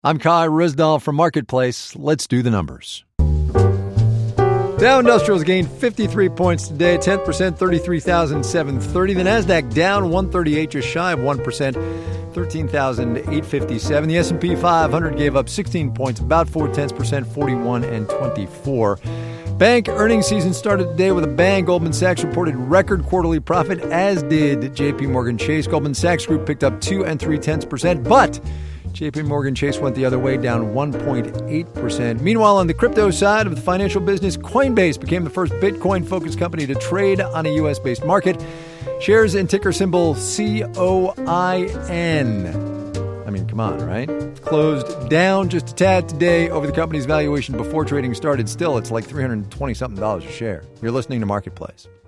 I'm Kai Rizdal from Marketplace. Let's do the numbers. Dow Industrials gained 53 points today, 10%, 33,730. The Nasdaq down 138, just shy of 1%, 13,857. The S&P 500 gave up 16 points, about 0.4%, 41 and 24. Bank earnings season started today with a bang. Goldman Sachs reported record quarterly profit, as did J.P. Morgan Chase. Goldman Sachs Group picked up 2 0.3%, but J.P. Morgan Chase went the other way, down 1.8%. Meanwhile, on the crypto side of the financial business, Coinbase became the first Bitcoin-focused company to trade on a U.S.-based market. Shares in ticker symbol COIN. I mean, come on, right? Closed down just a tad today over the company's valuation before trading started. Still, it's like $320-something a share. You're listening to Marketplace.